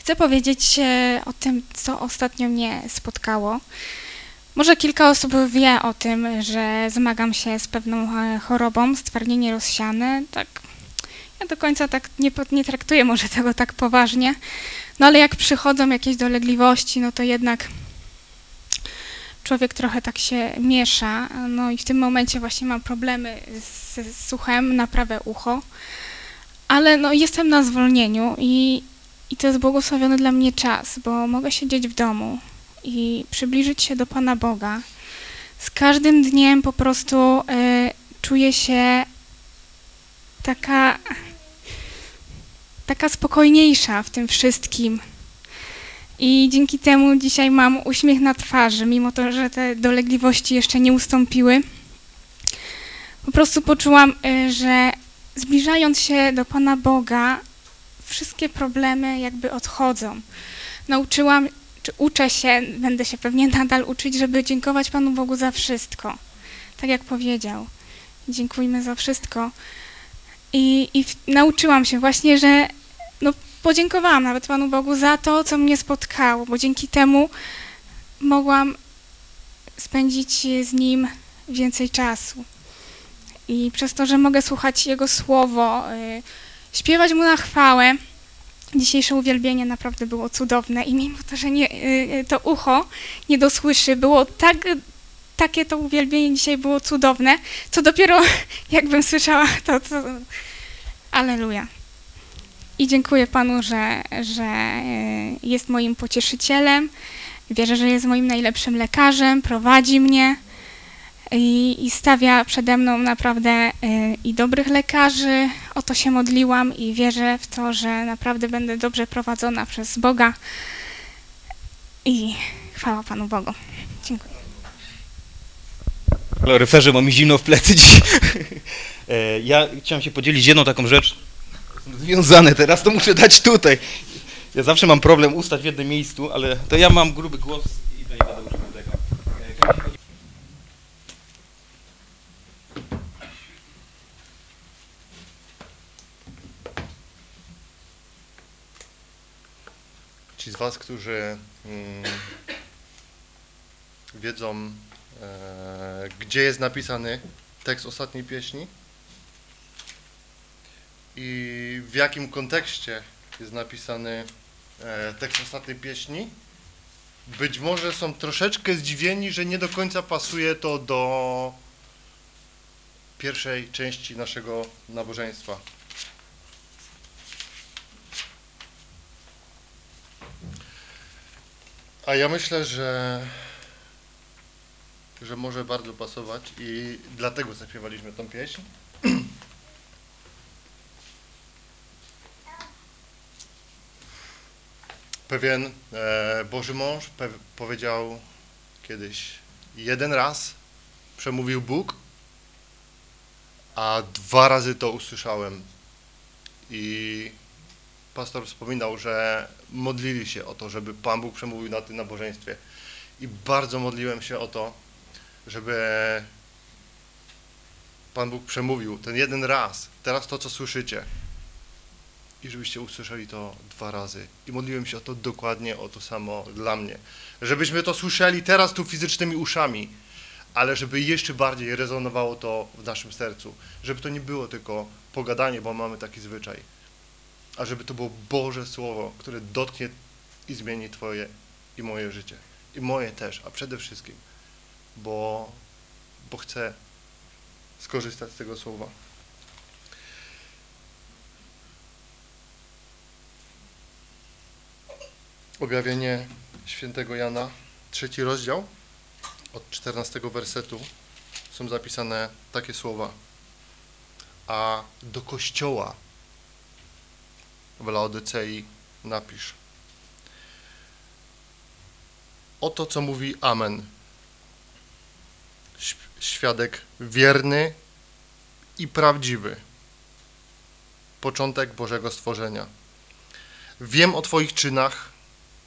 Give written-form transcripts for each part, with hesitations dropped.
Chcę powiedzieć o tym, co ostatnio mnie spotkało. Może kilka osób wie o tym, że zmagam się z pewną chorobą, stwardnienie rozsiane. Tak, ja do końca tak nie traktuję może tego tak poważnie, no ale jak przychodzą jakieś dolegliwości, no to jednak człowiek trochę tak się miesza. No i w tym momencie właśnie mam problemy z słuchem na prawe ucho, ale no jestem na zwolnieniu i to jest błogosławiony dla mnie czas, bo mogę siedzieć w domu i przybliżyć się do Pana Boga. Z każdym dniem po prostu czuję się taka spokojniejsza w tym wszystkim. I dzięki temu dzisiaj mam uśmiech na twarzy, mimo to, że te dolegliwości jeszcze nie ustąpiły. Po prostu poczułam, że zbliżając się do Pana Boga, wszystkie problemy jakby odchodzą. Uczę się, będę się pewnie nadal uczyć, żeby dziękować Panu Bogu za wszystko. Tak jak powiedział. Dziękujmy za wszystko. I nauczyłam się właśnie, że podziękowałam nawet Panu Bogu za to, co mnie spotkało, bo dzięki temu mogłam spędzić z Nim więcej czasu. I przez to, że mogę słuchać Jego Słowo, śpiewać Mu na chwałę, dzisiejsze uwielbienie naprawdę było cudowne i mimo to, że to ucho nie dosłyszy, było takie to uwielbienie dzisiaj było cudowne, co dopiero jakbym słyszała to Alleluja. I dziękuję Panu, że jest moim pocieszycielem. Wierzę, że jest moim najlepszym lekarzem, prowadzi mnie i stawia przede mną naprawdę i dobrych lekarzy. O to się modliłam i wierzę w to, że naprawdę będę dobrze prowadzona przez Boga. I chwała Panu Bogu. Dziękuję. Kaloryferze, mam mi zimno w plecy dziś. Ja chciałem się podzielić jedną taką rzecz. Związane teraz, to muszę dać tutaj. Ja zawsze mam problem ustać w jednym miejscu, ale to ja mam gruby głos i to nie będę używał tego. Ci z was, którzy wiedzą, gdzie jest napisany tekst ostatniej pieśni i w jakim kontekście jest napisany tekst ostatniej pieśni, być może są troszeczkę zdziwieni, że nie do końca pasuje to do pierwszej części naszego nabożeństwa. A ja myślę, że może bardzo pasować i dlatego zaśpiewaliśmy tą pieśń. Pewien Boży mąż powiedział kiedyś: jeden raz przemówił Bóg, a 2 razy to usłyszałem. I pastor wspominał, że modlili się o to, żeby Pan Bóg przemówił na tym nabożeństwie. I bardzo modliłem się o to, żeby Pan Bóg przemówił ten jeden raz, teraz to, co słyszycie. I żebyście usłyszeli to 2 razy. I modliłem się o to dokładnie, o to samo dla mnie. Żebyśmy to słyszeli teraz tu fizycznymi uszami, ale żeby jeszcze bardziej rezonowało to w naszym sercu. Żeby to nie było tylko pogadanie, bo mamy taki zwyczaj. A żeby to było Boże Słowo, które dotknie i zmieni Twoje i moje życie. I moje też, a przede wszystkim. Bo chcę skorzystać z tego Słowa. Objawienie świętego Jana, 3 rozdział, od 14 wersetu są zapisane takie słowa. A do Kościoła w Laodycei napisz: oto co mówi Amen, świadek wierny i prawdziwy, początek Bożego stworzenia. Wiem o Twoich czynach,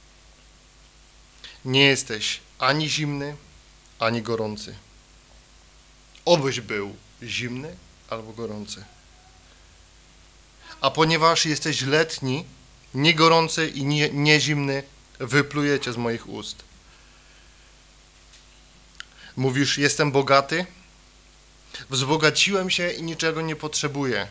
nie jesteś ani zimny, ani gorący. Obyś był zimny albo gorący. A ponieważ jesteś letni, nie gorący i nie zimny, wyplujecie z moich ust. Mówisz, jestem bogaty, wzbogaciłem się i niczego nie potrzebuję.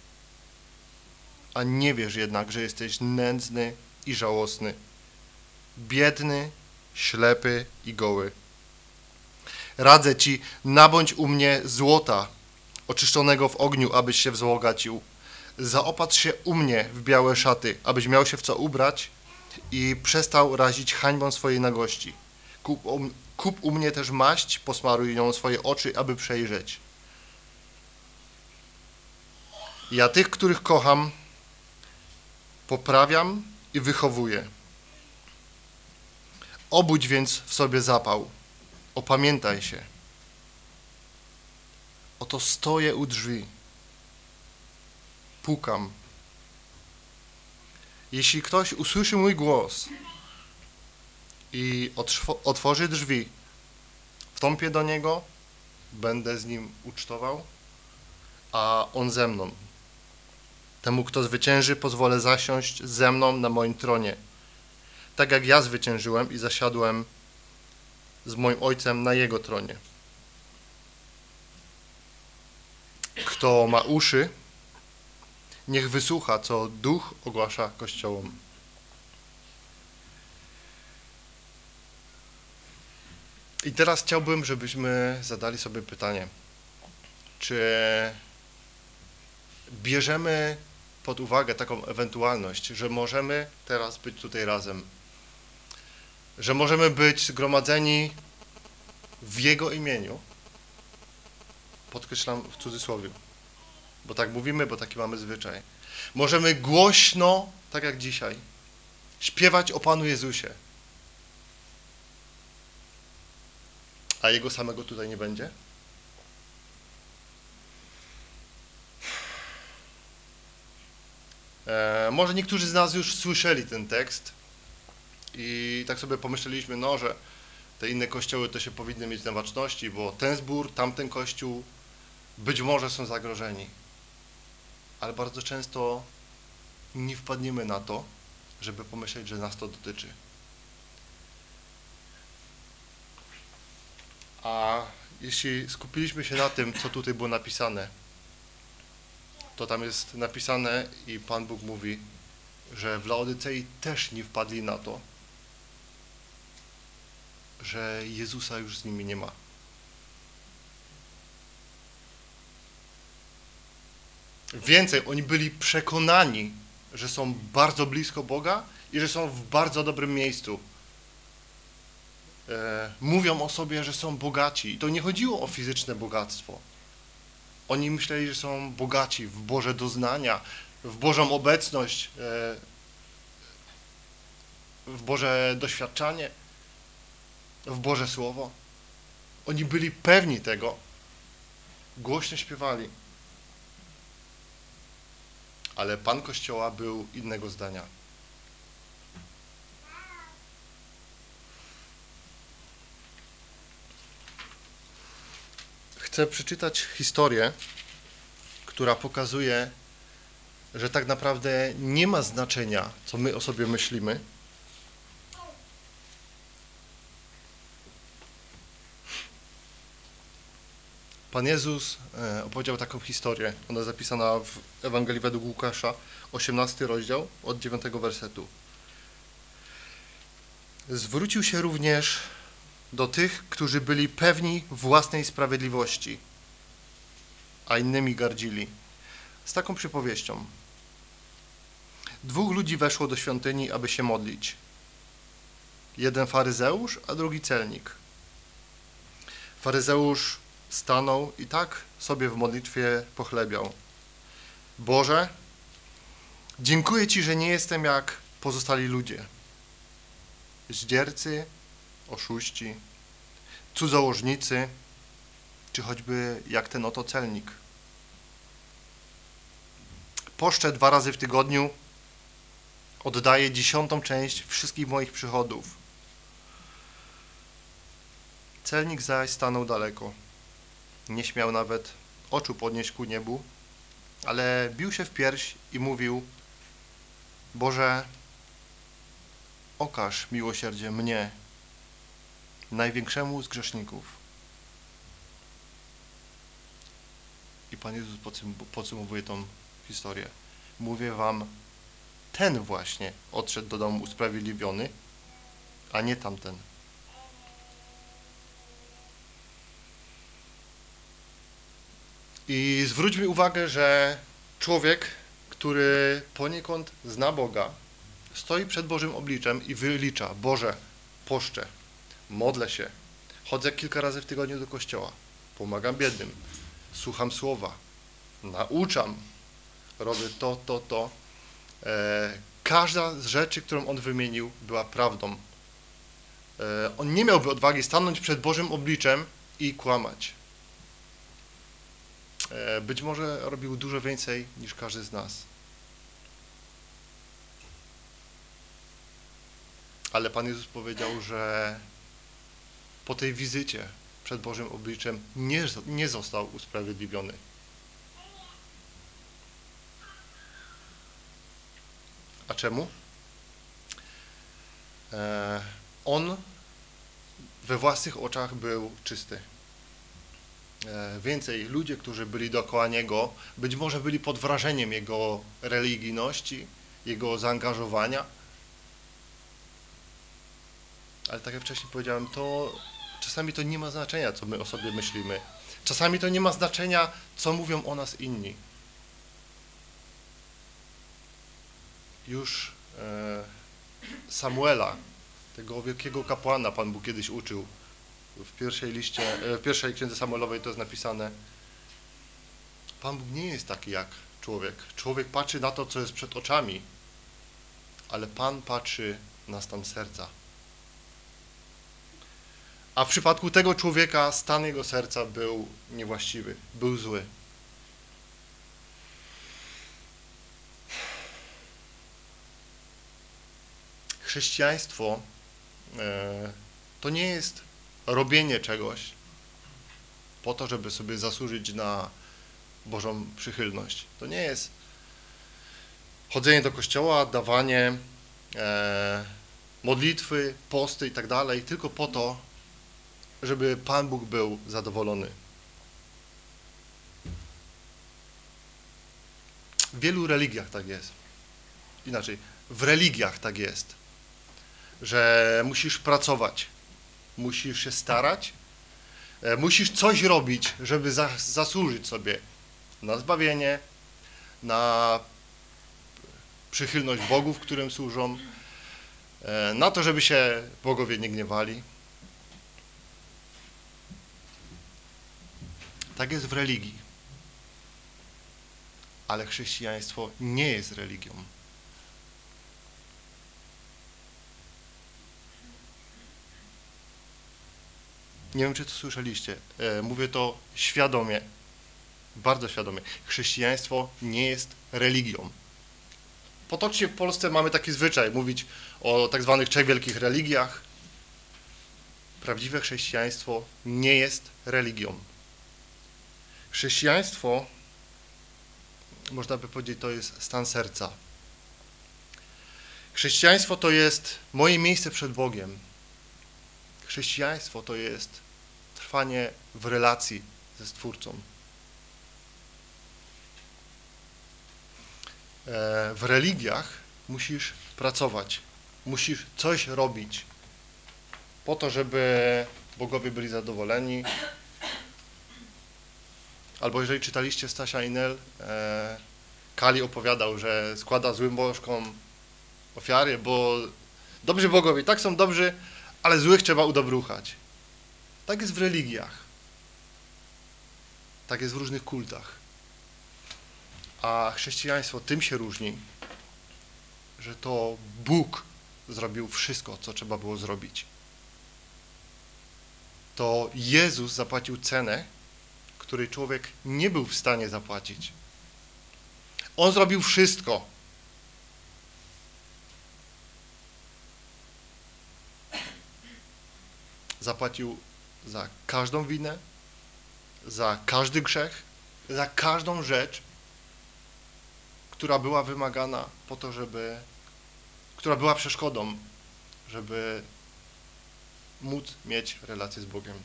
A nie wiesz jednak, że jesteś nędzny i żałosny, biedny, ślepy i goły. Radzę ci, nabądź u mnie złota, oczyszczonego w ogniu, abyś się wzbogacił. Zaopatrz się u mnie w białe szaty, abyś miał się w co ubrać i przestał razić hańbą swojej nagości. Kup u mnie też maść, posmaruj nią swoje oczy, aby przejrzeć. Ja tych, których kocham, poprawiam i wychowuję. Obudź więc w sobie zapał. Opamiętaj się. Oto stoję u drzwi. Pukam. Jeśli ktoś usłyszy mój głos i otworzy drzwi, wstąpię do niego, będę z nim ucztował, a on ze mną. Temu, kto zwycięży, pozwolę zasiąść ze mną na moim tronie, tak jak ja zwyciężyłem i zasiadłem z moim Ojcem na Jego tronie. Kto ma uszy, niech wysłucha, co Duch ogłasza Kościołom. I teraz chciałbym, żebyśmy zadali sobie pytanie, czy bierzemy pod uwagę taką ewentualność, że możemy teraz być tutaj razem, że możemy być zgromadzeni w Jego imieniu, podkreślam w cudzysłowie, bo tak mówimy, bo taki mamy zwyczaj. Możemy głośno, tak jak dzisiaj, śpiewać o Panu Jezusie, a Jego samego tutaj nie będzie? Może niektórzy z nas już słyszeli ten tekst i tak sobie pomyśleliśmy, no, że te inne kościoły to się powinny mieć na baczności, bo ten zbór, tamten kościół być może są zagrożeni. Ale bardzo często nie wpadniemy na to, żeby pomyśleć, że nas to dotyczy. A jeśli skupiliśmy się na tym, co tutaj było napisane, to tam jest napisane i Pan Bóg mówi, że w Laodycei też nie wpadli na to, że Jezusa już z nimi nie ma. Więcej, oni byli przekonani, że są bardzo blisko Boga i że są w bardzo dobrym miejscu. Mówią o sobie, że są bogaci. I to nie chodziło o fizyczne bogactwo. Oni myśleli, że są bogaci w Boże doznania, w Bożą obecność, w Boże doświadczanie, w Boże Słowo. Oni byli pewni tego, głośno śpiewali. Ale Pan Kościoła był innego zdania. Chcę przeczytać historię, która pokazuje, że tak naprawdę nie ma znaczenia, co my o sobie myślimy. Pan Jezus opowiedział taką historię. Ona jest zapisana w Ewangelii według Łukasza, 18 rozdział, od 9 wersetu. Zwrócił się również do tych, którzy byli pewni własnej sprawiedliwości, a innymi gardzili, z taką przypowieścią. 2 ludzi weszło do świątyni, aby się modlić. Jeden faryzeusz, a drugi celnik. Faryzeusz stanął i tak sobie w modlitwie pochlebiał. Boże, dziękuję Ci, że nie jestem jak pozostali ludzie. Zdziercy, oszuści, cudzołożnicy, czy choćby jak ten oto celnik. Poszczę 2 razy w tygodniu, oddaję 10% wszystkich moich przychodów. Celnik zaś stanął daleko. Nie śmiał nawet oczu podnieść ku niebu, ale bił się w pierś i mówił: Boże, okaż miłosierdzie mnie, największemu z grzeszników. I Pan Jezus podsumowuje tą historię. Mówię wam, ten właśnie odszedł do domu usprawiedliwiony, a nie tamten. I zwróćmy uwagę, że człowiek, który poniekąd zna Boga, stoi przed Bożym obliczem i wylicza: Boże, poszczę, modlę się, chodzę kilka razy w tygodniu do kościoła, pomagam biednym, słucham słowa, nauczam, robię to. Każda z rzeczy, którą on wymienił, była prawdą. On nie miałby odwagi stanąć przed Bożym obliczem i kłamać. Być może robił dużo więcej niż każdy z nas. Ale Pan Jezus powiedział, że po tej wizycie przed Bożym obliczem nie został usprawiedliwiony. A czemu? On we własnych oczach był czysty. Więcej, ludzie, którzy byli dookoła niego, być może byli pod wrażeniem jego religijności, jego zaangażowania. Ale tak jak wcześniej powiedziałem, to czasami to nie ma znaczenia, co my o sobie myślimy. Czasami to nie ma znaczenia, co mówią o nas inni. Już Samuela, tego wielkiego kapłana, Pan Bóg kiedyś uczył. W pierwszej księdze Samuelowej to jest napisane: Pan Bóg nie jest taki jak człowiek. Człowiek patrzy na to, co jest przed oczami, ale Pan patrzy na stan serca. A w przypadku tego człowieka stan jego serca był niewłaściwy, był zły. Chrześcijaństwo to nie jest robienie czegoś po to, żeby sobie zasłużyć na Bożą przychylność. To nie jest chodzenie do kościoła, dawanie modlitwy, posty i tak dalej, tylko po to, żeby Pan Bóg był zadowolony. W wielu religiach tak jest. Inaczej, w religiach tak jest, że musisz pracować, musisz się starać, musisz coś robić, żeby zasłużyć sobie na zbawienie, na przychylność bogów, którym służą, na to, żeby się bogowie nie gniewali. Tak jest w religii. Ale chrześcijaństwo nie jest religią. Nie wiem, czy to słyszeliście. Mówię to świadomie, bardzo świadomie. Chrześcijaństwo nie jest religią. Potocznie w Polsce mamy taki zwyczaj mówić o tak zwanych 3 wielkich religiach. Prawdziwe chrześcijaństwo nie jest religią. Chrześcijaństwo, można by powiedzieć, to jest stan serca. Chrześcijaństwo to jest moje miejsce przed Bogiem. Chrześcijaństwo to jest trwanie w relacji ze Stwórcą. W religiach musisz pracować, musisz coś robić po to, żeby bogowie byli zadowoleni. Albo jeżeli czytaliście Stasia Inel, Kali opowiadał, że składa złym bożkom ofiary, bo dobrzy bogowie tak są dobrzy, ale złych trzeba udobruchać. Tak jest w religiach. Tak jest w różnych kultach. A chrześcijaństwo tym się różni, że to Bóg zrobił wszystko, co trzeba było zrobić. To Jezus zapłacił cenę, której człowiek nie był w stanie zapłacić. On zrobił wszystko. Zapłacił za każdą winę, za każdy grzech, za każdą rzecz, która była wymagana po to, żeby która była przeszkodą, żeby móc mieć relację z Bogiem.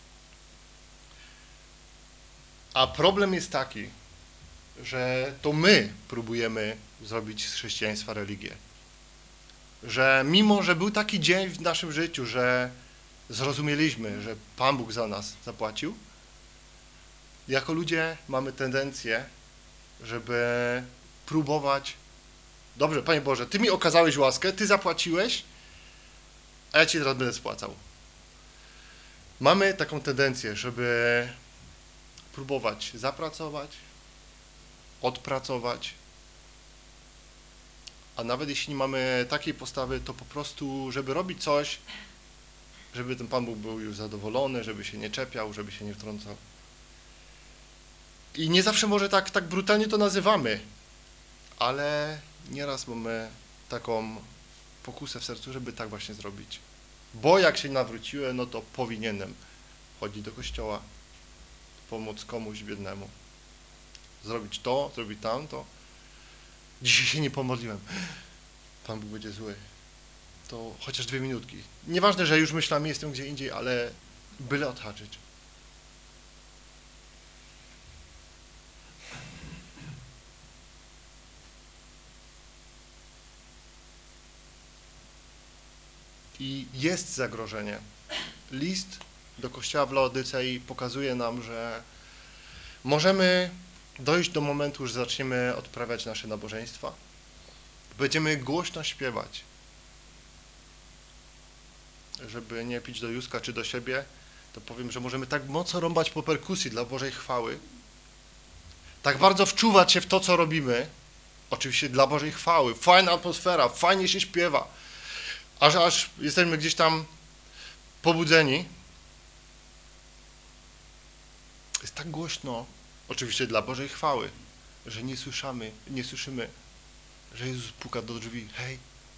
A problem jest taki, że to my próbujemy zrobić z chrześcijaństwa religię. Że mimo, że był taki dzień w naszym życiu, że zrozumieliśmy, że Pan Bóg za nas zapłacił, jako ludzie mamy tendencję, żeby próbować, dobrze, Panie Boże, Ty mi okazałeś łaskę, Ty zapłaciłeś, a ja Ci teraz będę spłacał. Mamy taką tendencję, żeby próbować zapracować, odpracować, a nawet jeśli nie mamy takiej postawy, to po prostu, żeby robić coś, żeby ten Pan Bóg był już zadowolony, żeby się nie czepiał, żeby się nie wtrącał. I nie zawsze może tak brutalnie to nazywamy, ale nieraz mamy taką pokusę w sercu, żeby tak właśnie zrobić. Bo jak się nawróciłem, no to powinienem chodzić do kościoła, pomóc komuś biednemu, zrobić to, zrobić tamto. Dzisiaj się nie pomodliłem. Pan Bóg będzie zły. To chociaż 2 minutki. Nieważne, że już myślami jestem gdzie indziej, ale byle odhaczyć. I jest zagrożenie. List do kościoła w Laodycei pokazuje nam, że możemy dojść do momentu, że zaczniemy odprawiać nasze nabożeństwa. Będziemy głośno śpiewać, żeby nie pić do Józka czy do siebie, to powiem, że możemy tak mocno rąbać po perkusji dla Bożej chwały, tak bardzo wczuwać się w to, co robimy, oczywiście dla Bożej chwały, fajna atmosfera, fajnie się śpiewa, aż jesteśmy gdzieś tam pobudzeni. Jest tak głośno, oczywiście dla Bożej chwały, że nie słyszymy, że Jezus puka do drzwi. Hej,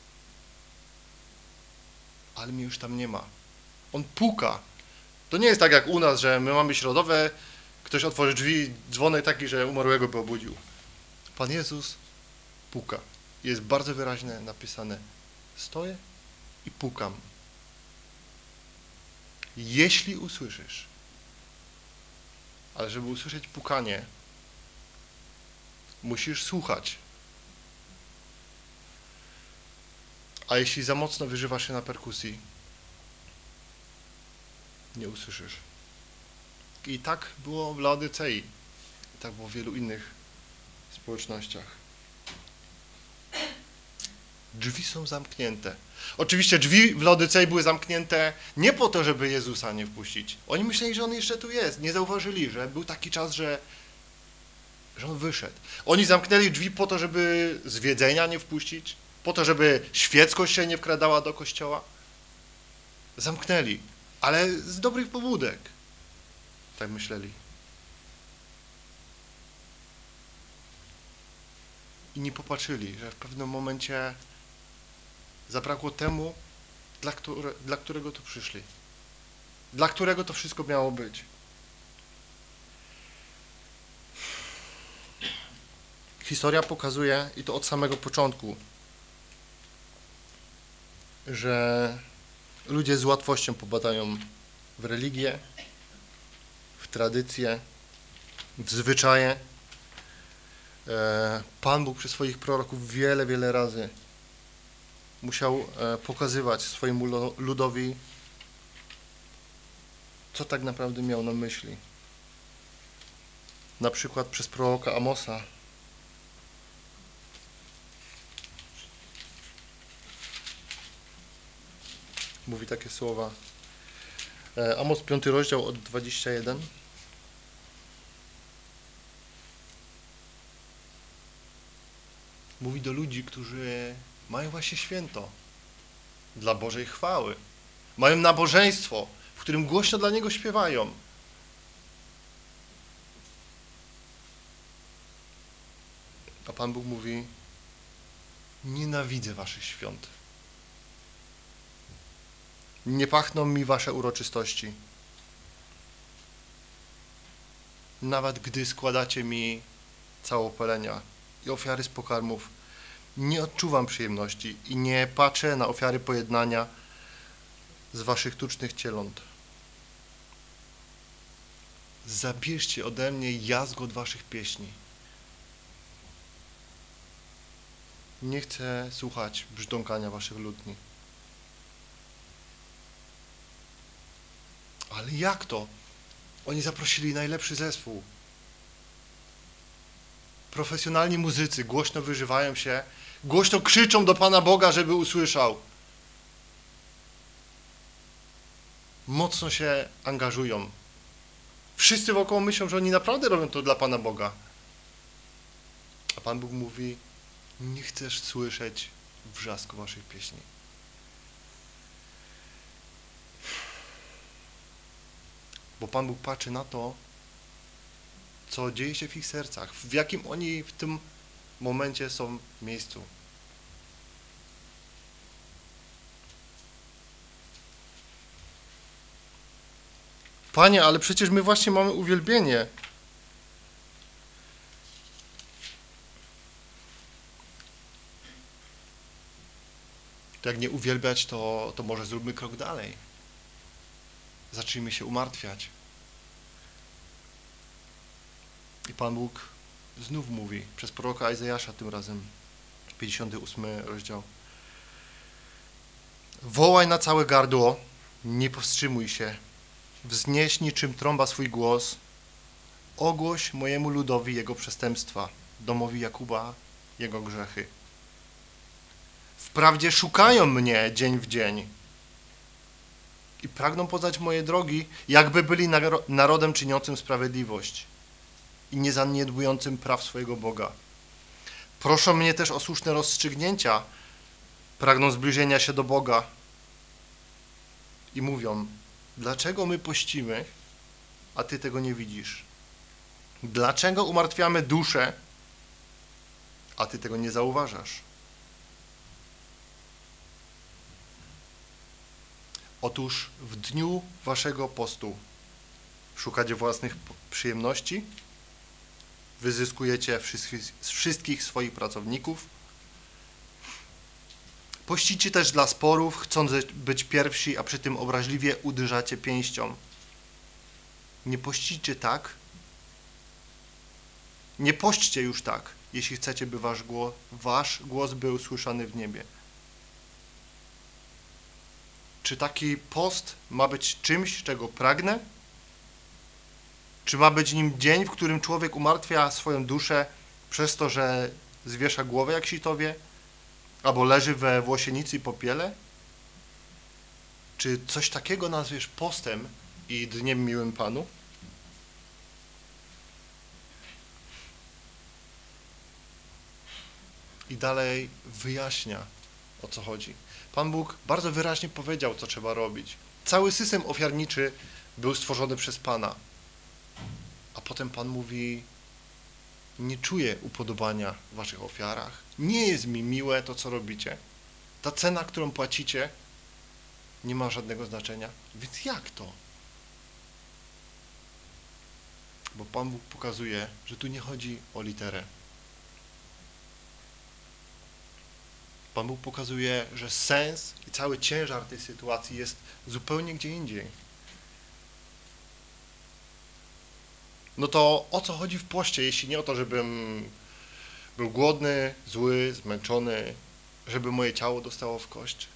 ale mnie już tam nie ma. On puka. To nie jest tak jak u nas, że my mamy środowe, ktoś otworzy drzwi, dzwonek taki, że umarłego by obudził. Pan Jezus puka. Jest bardzo wyraźnie napisane. Stoję i pukam. Jeśli usłyszysz, ale żeby usłyszeć pukanie, musisz słuchać. A jeśli za mocno wyżywasz się na perkusji, nie usłyszysz. I tak było w Laodycei. I tak było w wielu innych społecznościach. Drzwi są zamknięte. Oczywiście drzwi w Laodycei były zamknięte nie po to, żeby Jezusa nie wpuścić. Oni myśleli, że On jeszcze tu jest. Nie zauważyli, że był taki czas, że On wyszedł. Oni zamknęli drzwi po to, żeby zwiedzenia nie wpuścić, po to, żeby świeckość się nie wkradała do kościoła. Zamknęli, ale z dobrych pobudek. Tak myśleli. I nie popatrzyli, że w pewnym momencie zabrakło temu, dla którego tu przyszli. Dla którego to wszystko miało być. Historia pokazuje, i to od samego początku, że ludzie z łatwością popadają w religię, w tradycję, w zwyczaje. Pan Bóg przez swoich proroków wiele razy musiał pokazywać swojemu ludowi, co tak naprawdę miał na myśli. Na przykład przez proroka Amosa. Mówi takie słowa. Amos 5 rozdział od 21. Mówi do ludzi, którzy mają właśnie święto dla Bożej chwały. Mają nabożeństwo, w którym głośno dla Niego śpiewają. A Pan Bóg mówi: nienawidzę waszych świąt. Nie pachną mi wasze uroczystości. Nawet gdy składacie mi całopalenia i ofiary z pokarmów, Nie odczuwam przyjemności i nie patrzę na ofiary pojednania z waszych tucznych cieląt. Zabierzcie ode mnie jazgot waszych pieśni. Nie chcę słuchać brzdąkania waszych lutni. Ale jak to? Oni zaprosili najlepszy zespół. Profesjonalni muzycy głośno wyżywają się, głośno krzyczą do Pana Boga, żeby usłyszał. Mocno się angażują. Wszyscy wokoło myślą, że oni naprawdę robią to dla Pana Boga. A Pan Bóg mówi, nie chcesz słyszeć wrzasku waszych pieśni. Bo Pan Bóg patrzy na to, co dzieje się w ich sercach, w jakim oni w tym momencie są miejscu. Panie, ale przecież my właśnie mamy uwielbienie. To jak nie uwielbiać, to może zróbmy krok dalej. Zacznijmy się umartwiać. I Pan Bóg znów mówi, przez proroka Izajasza tym razem, 58 rozdział. Wołaj na całe gardło, nie powstrzymuj się, wznieś niczym trąba swój głos, ogłoś mojemu ludowi jego przestępstwa, domowi Jakuba jego grzechy. Wprawdzie szukają mnie dzień w dzień i pragną poznać moje drogi, jakby byli narodem czyniącym sprawiedliwość i nie zaniedbującym praw swojego Boga. Proszą mnie też o słuszne rozstrzygnięcia, pragną zbliżenia się do Boga i mówią, dlaczego my pościmy, a Ty tego nie widzisz? Dlaczego umartwiamy duszę, a Ty tego nie zauważasz? Otóż w dniu waszego postu szukacie własnych przyjemności, wyzyskujecie wszystkich swoich pracowników, pościcie też dla sporów, chcąc być pierwsi, a przy tym obraźliwie uderzacie pięścią. Nie pościcie tak, nie pośćcie już tak, jeśli chcecie, by wasz głos był słyszany w niebie. Czy taki post ma być czymś, czego pragnę? Czy ma być nim dzień, w którym człowiek umartwia swoją duszę przez to, że zwiesza głowę jak sitowie? Albo leży we włosienicy i popiele? Czy coś takiego nazwiesz postem i dniem miłym Panu? I dalej wyjaśnia, o co chodzi. Pan Bóg bardzo wyraźnie powiedział, co trzeba robić. Cały system ofiarniczy był stworzony przez Pana. A potem Pan mówi, nie czuję upodobania w waszych ofiarach. Nie jest mi miłe to, co robicie. Ta cena, którą płacicie, nie ma żadnego znaczenia. Więc jak to? Bo Pan Bóg pokazuje, że tu nie chodzi o literę. Pan Bóg pokazuje, że sens i cały ciężar tej sytuacji jest zupełnie gdzie indziej. No to o co chodzi w poście, jeśli nie o to, żebym był głodny, zły, zmęczony, żeby moje ciało dostało w kość?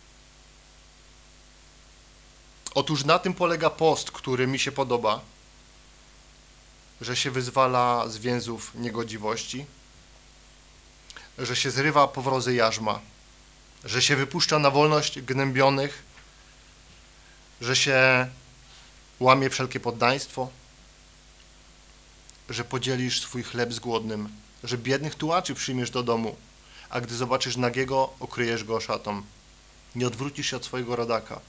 Otóż na tym polega post, który mi się podoba, że się wyzwala z więzów niegodziwości, że się zrywa powrozy jarzma, że się wypuszcza na wolność gnębionych, że się łamie wszelkie poddaństwo, że podzielisz swój chleb z głodnym, że biednych tułaczy przyjmiesz do domu, a gdy zobaczysz nagiego, okryjesz go szatą. Nie odwrócisz się od swojego rodaka.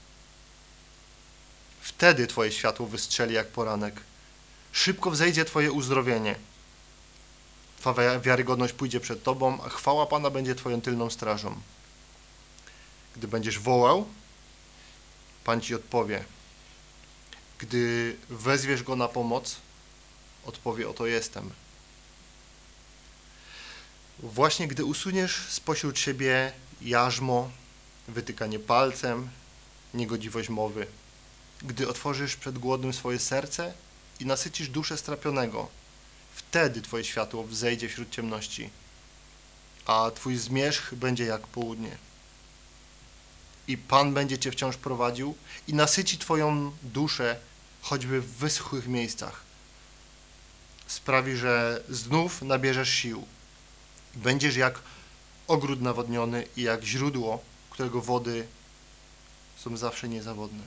Wtedy twoje światło wystrzeli jak poranek. Szybko wzejdzie twoje uzdrowienie. Twoja wiarygodność pójdzie przed tobą, a chwała Pana będzie twoją tylną strażą. Gdy będziesz wołał, Pan ci odpowie. Gdy wezwiesz Go na pomoc, odpowie, oto jestem. Właśnie gdy usuniesz spośród siebie jarzmo, wytykanie palcem, niegodziwość mowy, gdy otworzysz przed głodnym swoje serce i nasycisz duszę strapionego, wtedy Twoje światło wzejdzie wśród ciemności, a Twój zmierzch będzie jak południe. I Pan będzie Cię wciąż prowadził i nasyci Twoją duszę choćby w wyschłych miejscach. Sprawi, że znów nabierzesz sił. Będziesz jak ogród nawodniony i jak źródło, którego wody są zawsze niezawodne.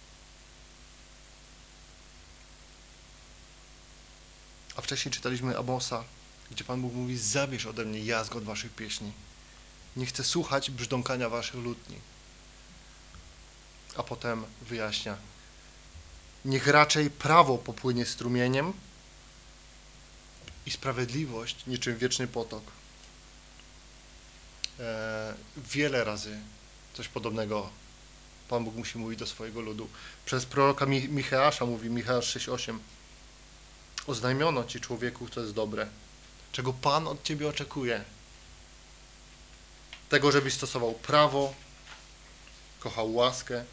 A wcześniej czytaliśmy Amosa, gdzie Pan Bóg mówi: zabierz ode mnie jazgot waszych pieśni. Nie chcę słuchać brzdąkania waszych lutni. A potem wyjaśnia: niech raczej prawo popłynie strumieniem i sprawiedliwość niczym wieczny potok. Wiele razy coś podobnego Pan Bóg musi mówić do swojego ludu. Przez proroka Micheasza mówi, Micheasz 6:8: oznajmiono Ci, człowieku, co jest dobre, czego Pan od Ciebie oczekuje. Tego, żebyś stosował prawo, kochał łaskę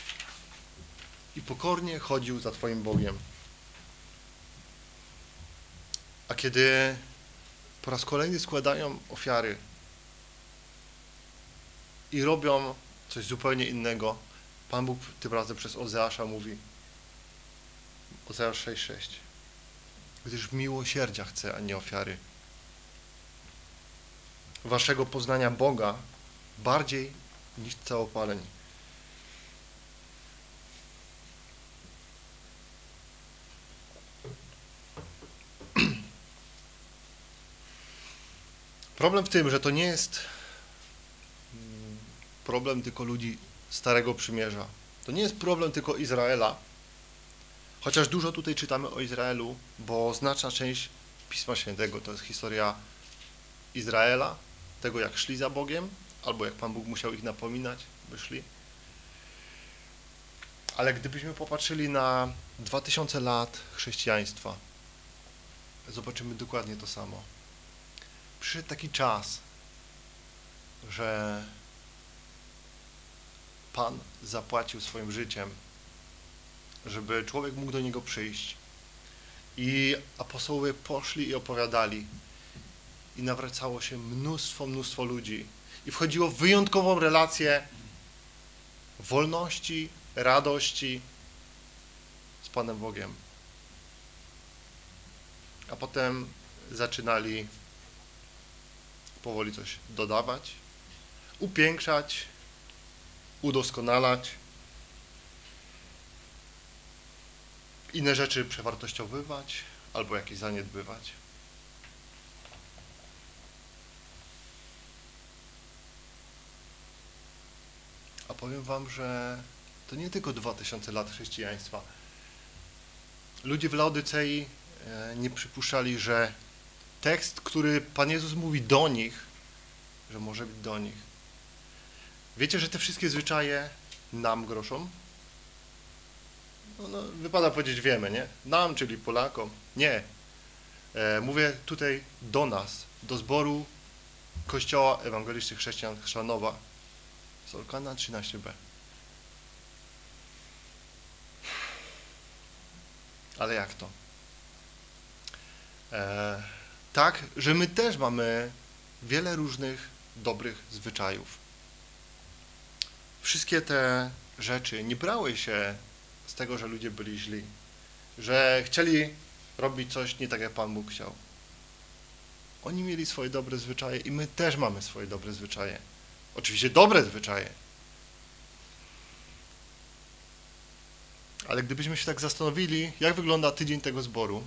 i pokornie chodził za Twoim Bogiem. A kiedy po raz kolejny składają ofiary i robią coś zupełnie innego, Pan Bóg tym razem przez Ozeasza mówi, Ozeasz 6:6: gdyż miłosierdzia chce, a nie ofiary. Waszego poznania Boga bardziej niż całopaleń. Problem w tym, że to nie jest problem tylko ludzi Starego Przymierza. To nie jest problem tylko Izraela. Chociaż dużo tutaj czytamy o Izraelu, bo znaczna część Pisma Świętego to jest historia Izraela, tego jak szli za Bogiem, albo jak Pan Bóg musiał ich napominać, by szli. Ale gdybyśmy popatrzyli na 2000 lat chrześcijaństwa, zobaczymy dokładnie to samo. Przyszedł taki czas, że Pan zapłacił swoim życiem, żeby człowiek mógł do Niego przyjść. I apostołowie poszli i opowiadali. I nawracało się mnóstwo ludzi. I wchodziło w wyjątkową relację wolności, radości z Panem Bogiem. A potem zaczynali powoli coś dodawać, upiększać, udoskonalać, inne rzeczy przewartościowywać albo jakieś zaniedbywać. A powiem wam, że to nie tylko 2000 lat chrześcijaństwa. Ludzie w Laodycei nie przypuszczali, że tekst, który Pan Jezus mówi do nich, że może być do nich. Wiecie, że te wszystkie zwyczaje nam groszą? No, wypada powiedzieć wiemy, nie? Nam, czyli Polakom. Nie. Mówię tutaj do nas, do zboru Kościoła Ewangelistycznych Chrześcijan Chrzanowa, Solkana 13b. Ale jak to? Tak, że my też mamy wiele różnych dobrych zwyczajów. Wszystkie te rzeczy nie brały się z tego, że ludzie byli źli, że chcieli robić coś nie tak, jak Pan Bóg chciał. Oni mieli swoje dobre zwyczaje i my też mamy swoje dobre zwyczaje. Oczywiście dobre zwyczaje. Ale gdybyśmy się tak zastanowili, jak wygląda tydzień tego zboru,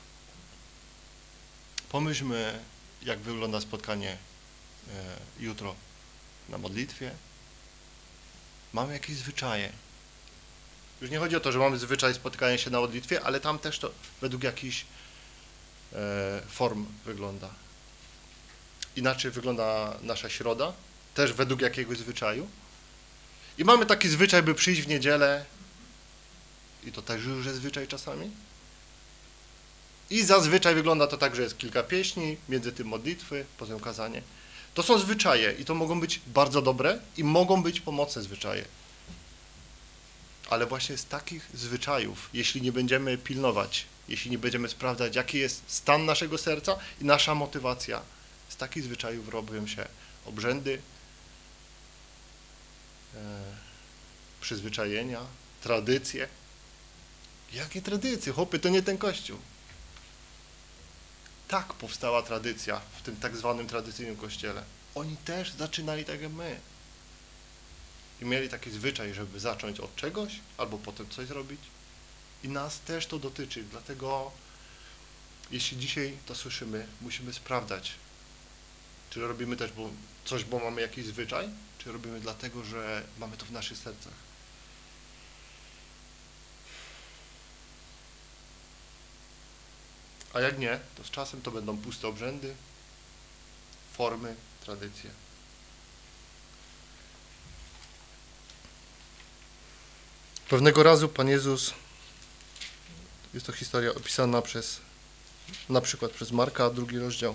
pomyślmy, jak wygląda spotkanie jutro na modlitwie. Mamy jakieś zwyczaje. Już nie chodzi o to, że mamy zwyczaj spotykania się na modlitwie, ale tam też to według jakichś form wygląda. Inaczej wygląda nasza środa, też według jakiegoś zwyczaju. I mamy taki zwyczaj, by przyjść w niedzielę, i to też już jest zwyczaj czasami, I zazwyczaj wygląda to tak, że jest kilka pieśni, między tym modlitwy, potem kazanie. To są zwyczaje i to mogą być bardzo dobre i mogą być pomocne zwyczaje. Ale właśnie z takich zwyczajów, jeśli nie będziemy pilnować, jeśli nie będziemy sprawdzać, jaki jest stan naszego serca i nasza motywacja, z takich zwyczajów robią się obrzędy, przyzwyczajenia, tradycje. Jakie tradycje? Chłopie, to nie ten Kościół. Tak powstała tradycja w tym tak zwanym tradycyjnym kościele. Oni też zaczynali tak jak my. I mieli taki zwyczaj, żeby zacząć od czegoś, albo potem coś zrobić. I nas też to dotyczy. Dlatego, jeśli dzisiaj to słyszymy, musimy sprawdzać, czy robimy też coś, bo mamy jakiś zwyczaj, czy robimy dlatego, że mamy to w naszych sercach. A jak nie, to z czasem to będą puste obrzędy, formy, tradycje. Pewnego razu Pan Jezus, jest to historia opisana na przykład przez Marka, 2 rozdział,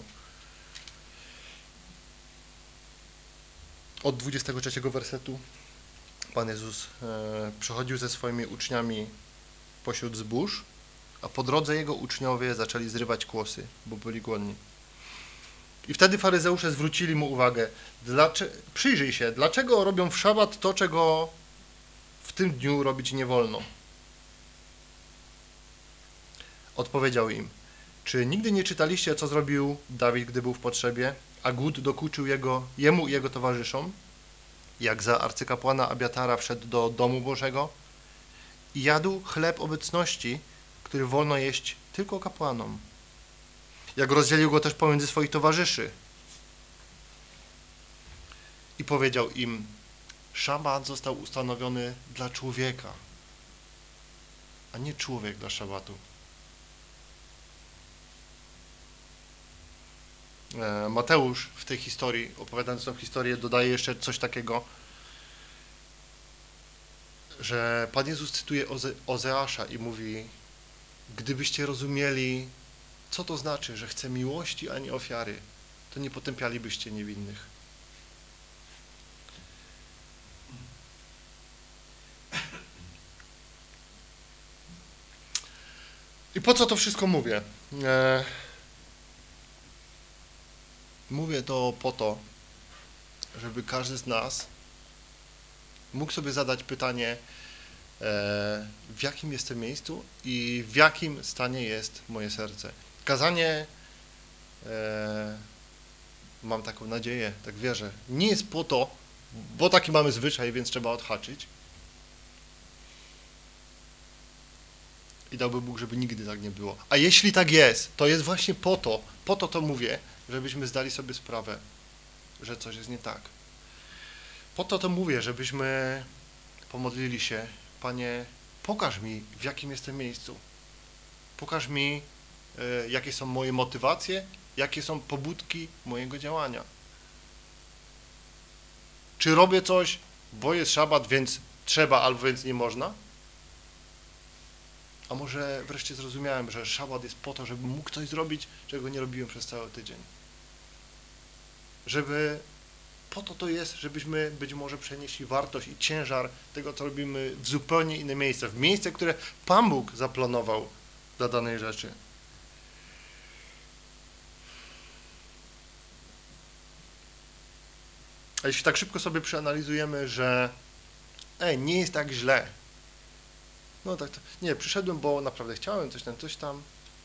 od 23 wersetu. Pan Jezus przechodził ze swoimi uczniami pośród zbóż, a po drodze Jego uczniowie zaczęli zrywać kłosy, bo byli głodni. I wtedy faryzeusze zwrócili Mu uwagę, przyjrzyj się, dlaczego robią w szabat to, czego w tym dniu robić nie wolno. Odpowiedział im, czy nigdy nie czytaliście, co zrobił Dawid, gdy był w potrzebie, a głód dokuczył jemu i jego towarzyszom, jak za arcykapłana Abiatara wszedł do domu Bożego i jadł chleb obecności, który wolno jeść tylko kapłanom. Jak rozdzielił go też pomiędzy swoich towarzyszy. I powiedział im, szabat został ustanowiony dla człowieka, a nie człowiek dla szabatu. Mateusz w tej historii, opowiadając tę historię, dodaje jeszcze coś takiego, że Pan Jezus cytuje Ozeasza i mówi, gdybyście rozumieli, co to znaczy, że chce miłości, a nie ofiary, to nie potępialibyście niewinnych. I po co to wszystko mówię? Mówię to po to, żeby każdy z nas mógł sobie zadać pytanie, w jakim jestem miejscu i w jakim stanie jest moje serce. Kazanie, mam taką nadzieję, tak wierzę, nie jest po to, bo taki mamy zwyczaj, więc trzeba odhaczyć. I dałby Bóg, żeby nigdy tak nie było. A jeśli tak jest, to jest właśnie po to mówię, żebyśmy zdali sobie sprawę, że coś jest nie tak. Po to mówię, żebyśmy pomodlili się, Panie, pokaż mi, w jakim jestem miejscu. Pokaż mi, jakie są moje motywacje, jakie są pobudki mojego działania. Czy robię coś, bo jest szabat, więc trzeba, albo więc nie można? A może wreszcie zrozumiałem, że szabat jest po to, żebym mógł coś zrobić, czego nie robiłem przez cały tydzień. Po to jest, żebyśmy być może przenieśli wartość i ciężar tego, co robimy w zupełnie inne miejsce, w miejsce, które Pan Bóg zaplanował dla danej rzeczy. A jeśli tak szybko sobie przeanalizujemy, że nie jest tak źle, no tak, nie, przyszedłem, bo naprawdę chciałem coś tam,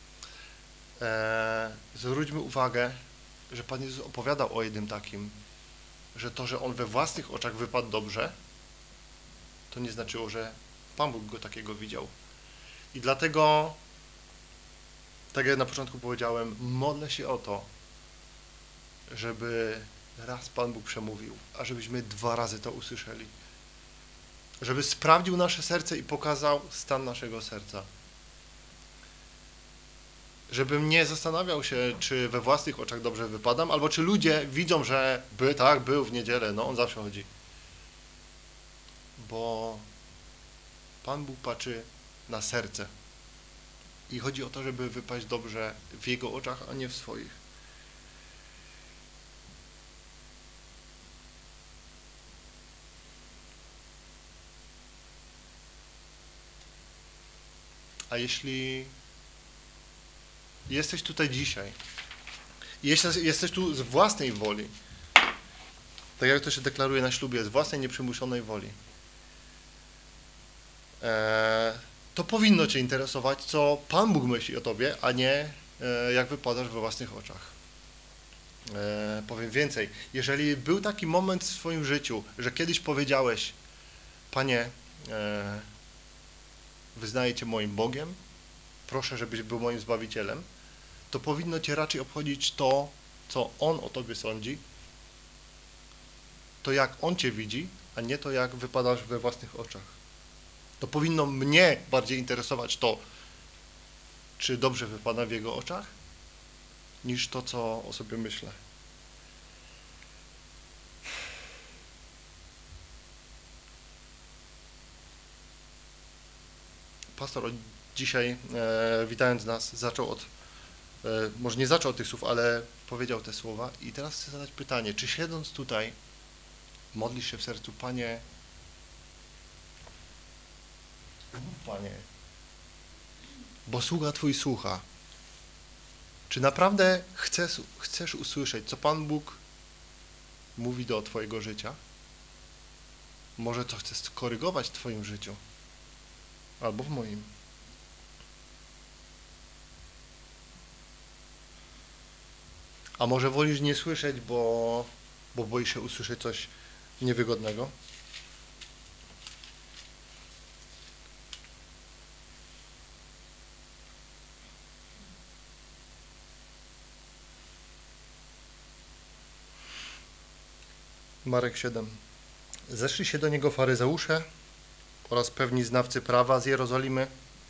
zwróćmy uwagę, że Pan Jezus opowiadał o jednym takim, że to, że on we własnych oczach wypadł dobrze, to nie znaczyło, że Pan Bóg go takiego widział. I dlatego, tak jak na początku powiedziałem, modlę się o to, żeby raz Pan Bóg przemówił, a żebyśmy 2 razy to usłyszeli. Żeby sprawdził nasze serce i pokazał stan naszego serca. Żebym nie zastanawiał się, czy we własnych oczach dobrze wypadam, albo czy ludzie widzą, że był w niedzielę, no on zawsze chodzi. Bo Pan Bóg patrzy na serce. I chodzi o to, żeby wypaść dobrze w Jego oczach, a nie w swoich. A jeśli jesteś tutaj dzisiaj, jeśli jesteś tu z własnej woli, tak jak to się deklaruje na ślubie, z własnej nieprzymuszonej woli, to powinno Cię interesować, co Pan Bóg myśli o Tobie, a nie jak wypadasz we własnych oczach. Powiem więcej, jeżeli był taki moment w swoim życiu, że kiedyś powiedziałeś, Panie, wyznaję Cię moim Bogiem, proszę, żebyś był moim Zbawicielem, to powinno Cię raczej obchodzić to, co On o Tobie sądzi, to jak On Cię widzi, a nie to, jak wypadasz we własnych oczach. To powinno mnie bardziej interesować to, czy dobrze wypada w Jego oczach, niż to, co o sobie myślę. Pastor dzisiaj, witając nas, może nie zaczął od tych słów, ale powiedział te słowa i teraz chcę zadać pytanie, czy siedząc tutaj modlisz się w sercu, Panie, Panie, bo sługa Twój słucha. Czy naprawdę chcesz usłyszeć, co Pan Bóg mówi do Twojego życia? Może to chce skorygować w Twoim życiu, albo w moim. A może wolisz nie słyszeć, bo boisz się usłyszeć coś niewygodnego? Marek 7. Zeszli się do niego faryzeusze oraz pewni znawcy prawa z Jerozolimy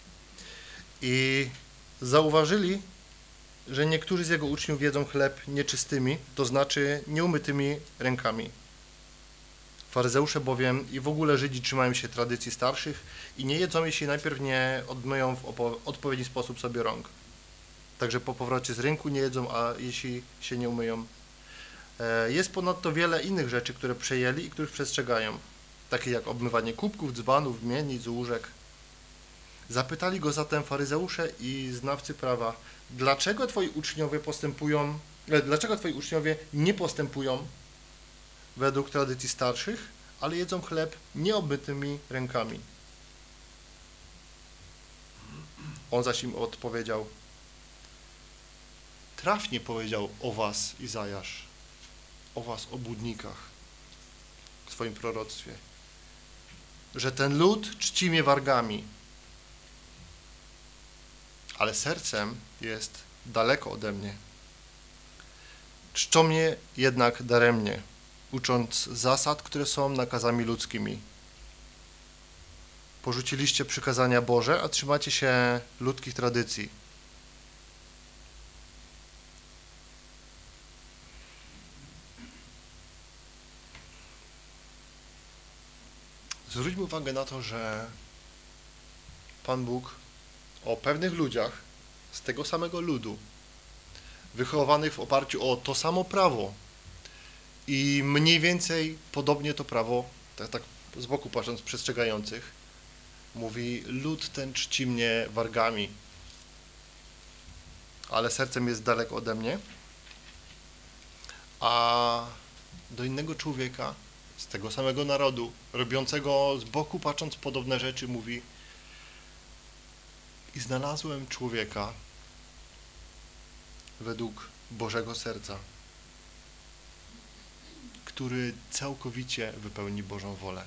i zauważyli, że niektórzy z jego uczniów jedzą chleb nieczystymi, to znaczy nieumytymi rękami. Faryzeusze bowiem i w ogóle Żydzi trzymają się tradycji starszych i nie jedzą, jeśli najpierw nie odmyją w odpowiedni sposób sobie rąk. Także po powrocie z rynku nie jedzą, a jeśli się nie umyją. Jest ponadto wiele innych rzeczy, które przejęli i których przestrzegają, takie jak obmywanie kubków, dzbanów, miednic, łóżek. Zapytali go zatem faryzeusze i znawcy prawa, dlaczego twoi uczniowie nie postępują według tradycji starszych, ale jedzą chleb nieobmytymi rękami? On zaś im odpowiedział, trafnie powiedział o was Izajasz, o was obłudnikach w swoim proroctwie, że ten lud czci mnie wargami, ale sercem jest daleko ode mnie. Czczą mnie jednak daremnie, ucząc zasad, które są nakazami ludzkimi. Porzuciliście przykazania Boże, a trzymacie się ludzkich tradycji. Zwróćmy uwagę na to, że Pan Bóg o pewnych ludziach z tego samego ludu, wychowanych w oparciu o to samo prawo i mniej więcej podobnie to prawo, tak z boku patrząc, przestrzegających, mówi, lud ten czci mnie wargami, ale sercem jest daleko ode mnie, a do innego człowieka z tego samego narodu, robiącego z boku patrząc podobne rzeczy, mówi, i znalazłem człowieka według Bożego serca, który całkowicie wypełni Bożą wolę.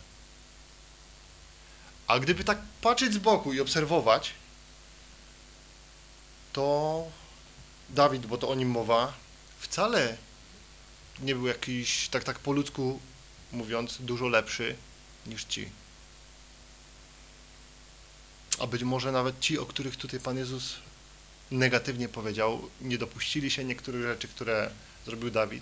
A gdyby tak patrzeć z boku i obserwować, to Dawid, bo to o nim mowa, wcale nie był jakiś, tak po ludzku mówiąc, dużo lepszy niż ci. A być może nawet ci, o których tutaj Pan Jezus negatywnie powiedział, nie dopuścili się niektórych rzeczy, które zrobił Dawid.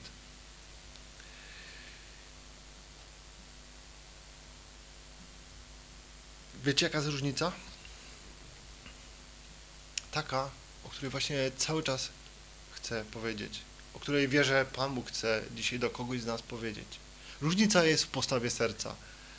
Wiecie, jaka jest różnica? taka, o której właśnie cały czas chcę powiedzieć, o której wierzę, Pan Bóg chce dzisiaj do kogoś z nas powiedzieć. Różnica jest w postawie serca.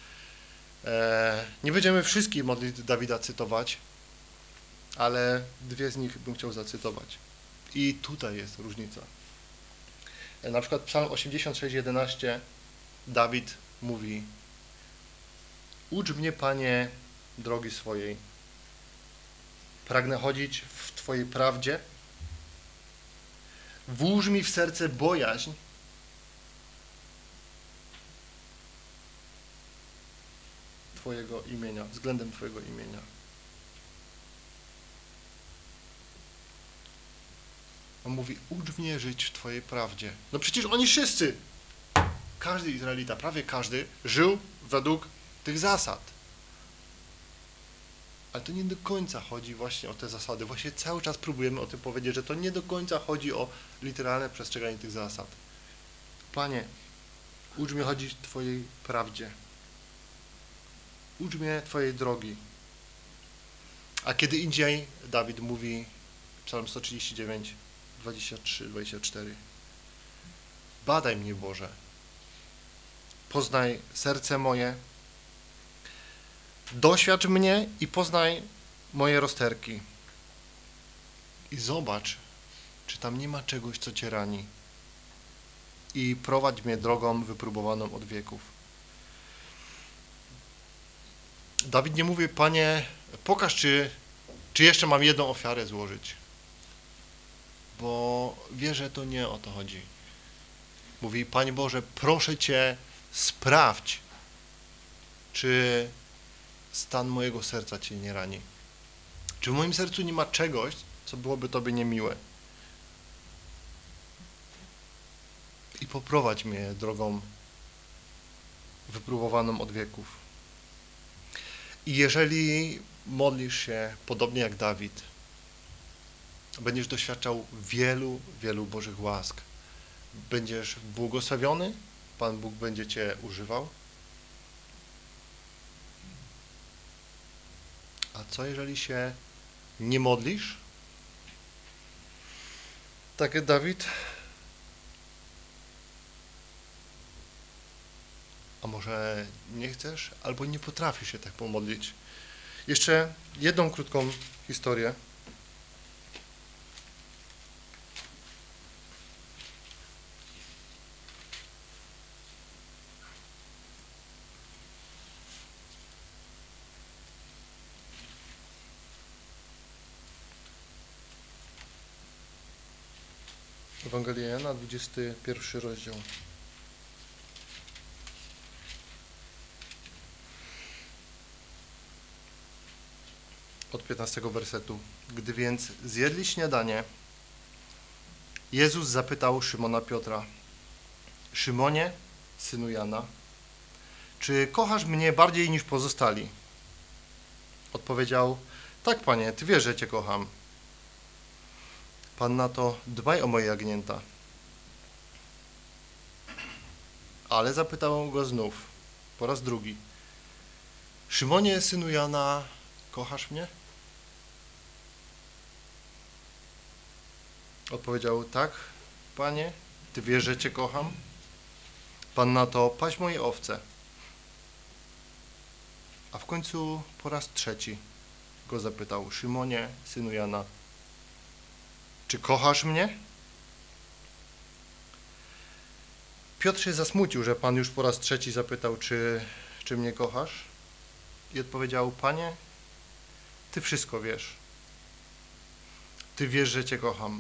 Nie będziemy wszystkich modlitw Dawida cytować, ale dwie z nich bym chciał zacytować. I tutaj jest różnica. Na przykład Psalm 86:11 Dawid mówi: ucz mnie, Panie, drogi swojej. Pragnę chodzić w Twojej prawdzie. Włóż mi w serce bojaźń. Twojego imienia, względem Twojego imienia. On mówi: ucz mnie żyć w Twojej prawdzie. No przecież oni wszyscy, każdy Izraelita, prawie każdy, żył według tych zasad. Ale to nie do końca chodzi właśnie o te zasady. Właśnie cały czas próbujemy o tym powiedzieć, że to nie do końca chodzi o literalne przestrzeganie tych zasad. Panie, ucz mnie chodzić w Twojej prawdzie. Ucz mnie Twojej drogi. A kiedy indziej Dawid mówi, Psalm 139, 23, 24. Badaj mnie, Boże. Poznaj serce moje. Doświadcz mnie i poznaj moje rozterki. I zobacz, czy tam nie ma czegoś, co Cię rani. I prowadź mnie drogą wypróbowaną od wieków. Dawid nie mówi: Panie, pokaż, czy jeszcze mam jedną ofiarę złożyć. Bo wie, że to nie o to chodzi. Mówi: Panie Boże, proszę Cię, sprawdź, czy stan mojego serca Cię nie rani. Czy w moim sercu nie ma czegoś, co byłoby Tobie niemiłe. I poprowadź mnie drogą wypróbowaną od wieków. I jeżeli modlisz się podobnie jak Dawid, będziesz doświadczał wielu, wielu Bożych łask. Będziesz błogosławiony, Pan Bóg będzie Cię używał. A co jeżeli się nie modlisz? Tak jak Dawid? A może nie chcesz, albo nie potrafisz się tak pomodlić? Jeszcze jedną krótką historię. Ewangelia Jana, 21 rozdział. Od 15 wersetu. Gdy więc zjedli śniadanie, Jezus zapytał Szymona Piotra: Szymonie, synu Jana, czy kochasz mnie bardziej niż pozostali? Odpowiedział: tak, Panie, Ty wiesz, że Cię kocham. Pan na to: dbaj o moje jagnięta. Ale zapytał go znów, po raz drugi: Szymonie, synu Jana, kochasz mnie? Odpowiedział: tak, Panie, Ty wiesz, że Cię kocham. Pan na to: paś moje owce. A w końcu po raz trzeci go zapytał: Szymonie, synu Jana, czy kochasz mnie? Piotr się zasmucił, że Pan już po raz trzeci zapytał, czy mnie kochasz? I odpowiedział: Panie, Ty wszystko wiesz. Ty wiesz, że Cię kocham.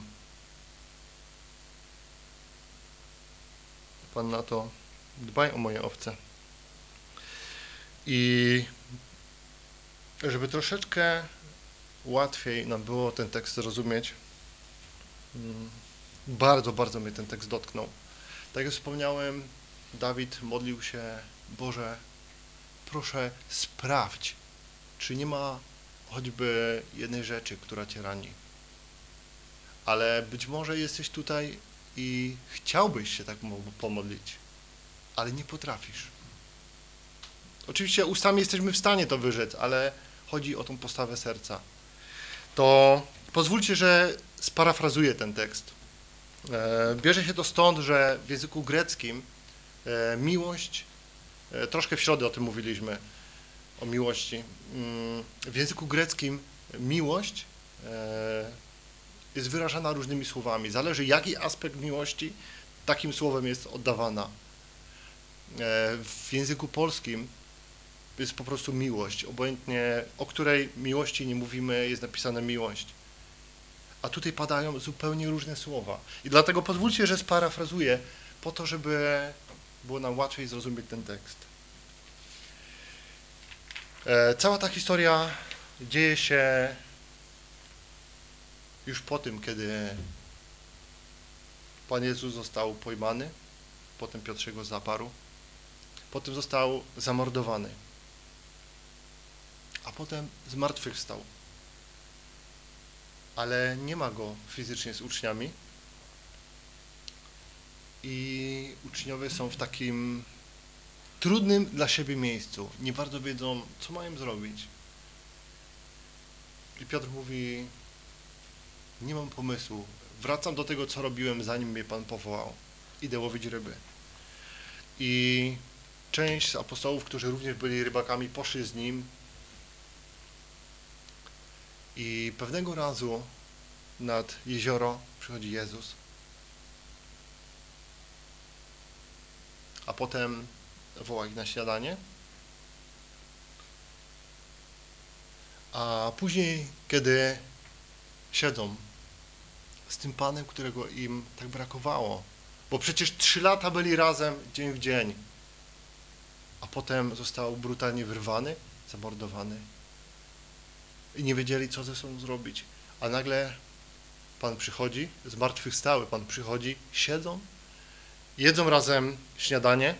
Pan na to: dbaj o moje owce. I żeby troszeczkę łatwiej nam było ten tekst zrozumieć, bardzo, bardzo mnie ten tekst dotknął. Tak jak wspomniałem, Dawid modlił się: Boże, proszę sprawdź, czy nie ma choćby jednej rzeczy, która Cię rani. Ale być może jesteś tutaj i chciałbyś się tak pomodlić, ale nie potrafisz. Oczywiście ustami jesteśmy w stanie to wyrzec, ale chodzi o tą postawę serca. To Pozwólcie, że sparafrazuję ten tekst. Bierze się to stąd, że w języku greckim miłość, troszkę w środę o tym mówiliśmy, o miłości. W języku greckim miłość jest wyrażana różnymi słowami. Zależy, jaki aspekt miłości takim słowem jest oddawana. W języku polskim jest po prostu miłość. Obojętnie, o której miłości nie mówimy, jest napisane miłość. A tutaj padają zupełnie różne słowa. I dlatego pozwólcie, że sparafrazuję, po to, żeby było nam łatwiej zrozumieć ten tekst. Cała ta historia dzieje się już po tym, kiedy Pan Jezus został pojmany, potem Piotr go zaparł, potem został zamordowany, a potem zmartwychwstał. Ale nie ma go fizycznie z uczniami i uczniowie są w takim trudnym dla siebie miejscu. Nie bardzo wiedzą, co mają zrobić. I Piotr mówi, nie mam pomysłu, wracam do tego, co robiłem, zanim mnie Pan powołał. Idę łowić ryby. I część z apostołów, którzy również byli rybakami, poszli z nim. I pewnego razu nad jezioro przychodzi Jezus. A potem woła ich na śniadanie. A później, kiedy siedzą z tym Panem, którego im tak brakowało, bo przecież 3 lata byli razem dzień w dzień, a potem został brutalnie wyrwany, zamordowany i nie wiedzieli, co ze sobą zrobić. A nagle Pan przychodzi, zmartwychwstały Pan przychodzi, siedzą, jedzą razem śniadanie.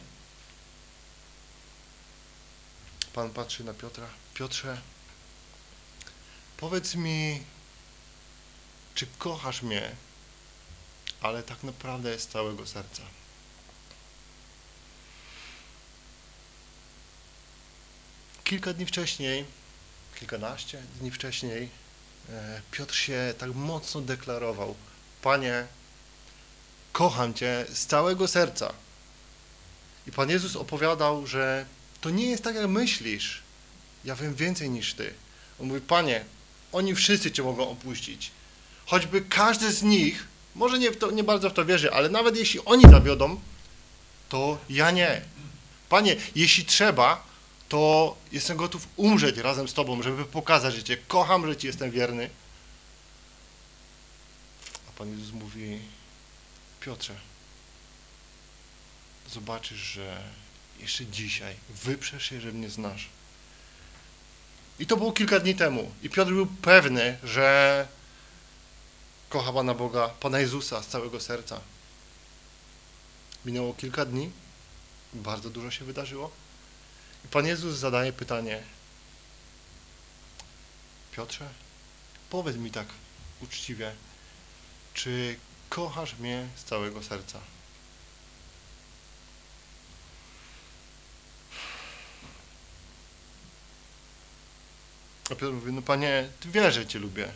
Pan patrzy na Piotra. Piotrze, powiedz mi, czy kochasz mnie, ale tak naprawdę z całego serca. Kilka dni wcześniej, kilkanaście dni wcześniej, Piotr się tak mocno deklarował. Panie, kocham Cię z całego serca. I Pan Jezus opowiadał, że to nie jest tak, jak myślisz. Ja wiem więcej niż Ty. On mówi, Panie, oni wszyscy Cię mogą opuścić. Choćby każdy z nich, może nie bardzo w to wierzy, ale nawet jeśli oni zawiodą, to ja nie. Panie, jeśli trzeba, to jestem gotów umrzeć razem z Tobą, żeby pokazać, że Cię kocham, że Ci jestem wierny. A Pan Jezus mówi, Piotrze, zobaczysz, że jeszcze dzisiaj wyprzesz się, że mnie znasz. I to było kilka dni temu. I Piotr był pewny, że kocha Pana Boga, Pana Jezusa z całego serca. Minęło kilka dni, bardzo dużo się wydarzyło. I Pan Jezus zadaje pytanie, Piotrze, powiedz mi tak uczciwie, czy kochasz mnie z całego serca? A Piotr mówi, no Panie, Ty wiesz, że Cię lubię.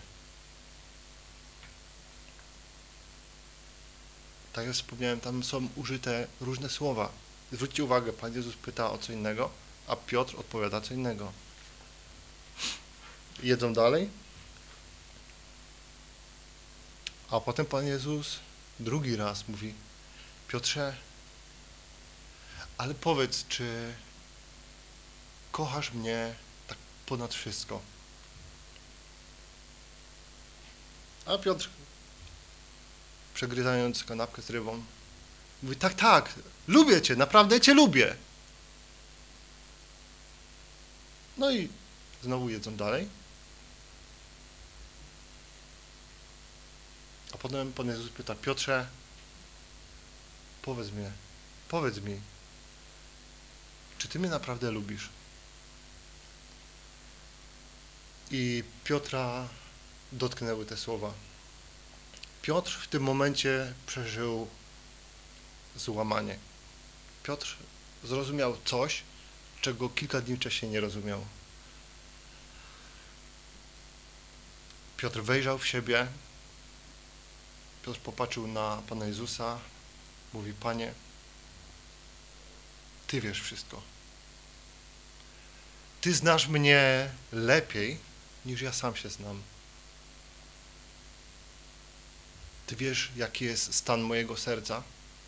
Tak jak wspomniałem, tam są użyte różne słowa. Zwróćcie uwagę, Pan Jezus pyta o co innego, a Piotr odpowiada co innego. Jedzą dalej, a potem Pan Jezus drugi raz mówi, Piotrze, ale powiedz, czy kochasz mnie tak ponad wszystko? A Piotr, przegryzając kanapkę z rybą, mówi, tak, lubię Cię, naprawdę Cię lubię. No i znowu jedzą dalej. A potem Pan Jezus pyta, Piotrze, powiedz mi, czy Ty mnie naprawdę lubisz? I Piotra dotknęły te słowa. Piotr w tym momencie przeżył złamanie. Piotr zrozumiał coś, czego kilka dni wcześniej nie rozumiał. Piotr wejrzał w siebie. Piotr popatrzył na Pana Jezusa. Mówi, Panie, Ty wiesz wszystko. Ty znasz mnie lepiej, niż ja sam się znam. Ty wiesz, jaki jest stan mojego serca.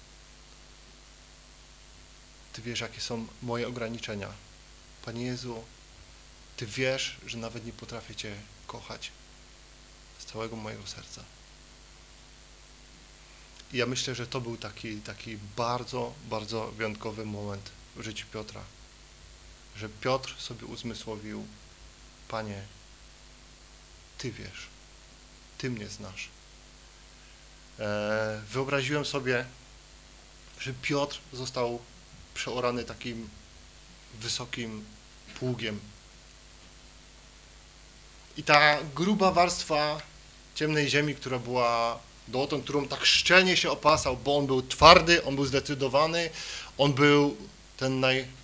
Ty wiesz, jakie są moje ograniczenia. Panie Jezu, Ty wiesz, że nawet nie potrafię Cię kochać z całego mojego serca. I ja myślę, że to był taki bardzo, bardzo wyjątkowy moment w życiu Piotra. Że Piotr sobie uzmysłowił, Panie, Ty wiesz, Ty mnie znasz. Wyobraziłem sobie, że Piotr został przeorany takim wysokim pługiem. I ta gruba warstwa ciemnej ziemi, która była dotąd, którą tak szczelnie się opasał, bo on był twardy, on był zdecydowany, on był ten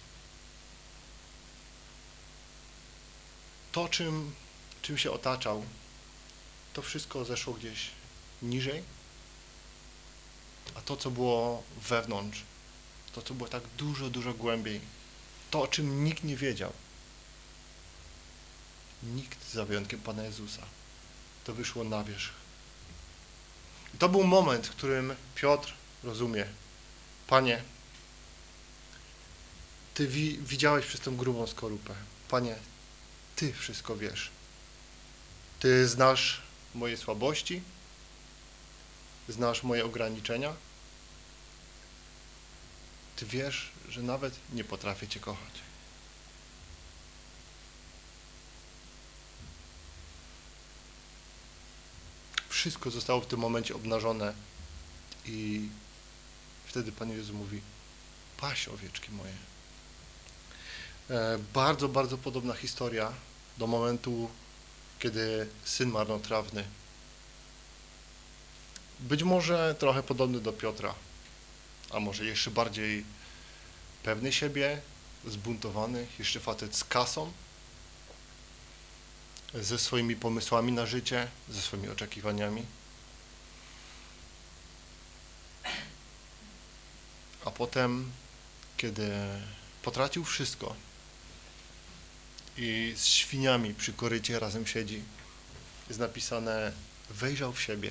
To, czym się otaczał, to wszystko zeszło gdzieś niżej, a to, co było wewnątrz, to, co było tak dużo, dużo głębiej, to, o czym nikt nie wiedział, nikt za wyjątkiem Pana Jezusa, to wyszło na wierzch. I to był moment, w którym Piotr rozumie, Panie, Ty widziałeś przez tę grubą skorupę, Panie, Ty wszystko wiesz. Ty znasz moje słabości, znasz moje ograniczenia. Ty wiesz, że nawet nie potrafię Cię kochać. Wszystko zostało w tym momencie obnażone i wtedy Pan Jezus mówi, paś owieczki moje. Bardzo, bardzo podobna historia do momentu, kiedy syn marnotrawny, być może trochę podobny do Piotra, a może jeszcze bardziej pewny siebie, zbuntowany, jeszcze facet z kasą, ze swoimi pomysłami na życie, ze swoimi oczekiwaniami. A potem, kiedy potracił wszystko i z świniami przy korycie razem siedzi, jest napisane, wejrzał w siebie.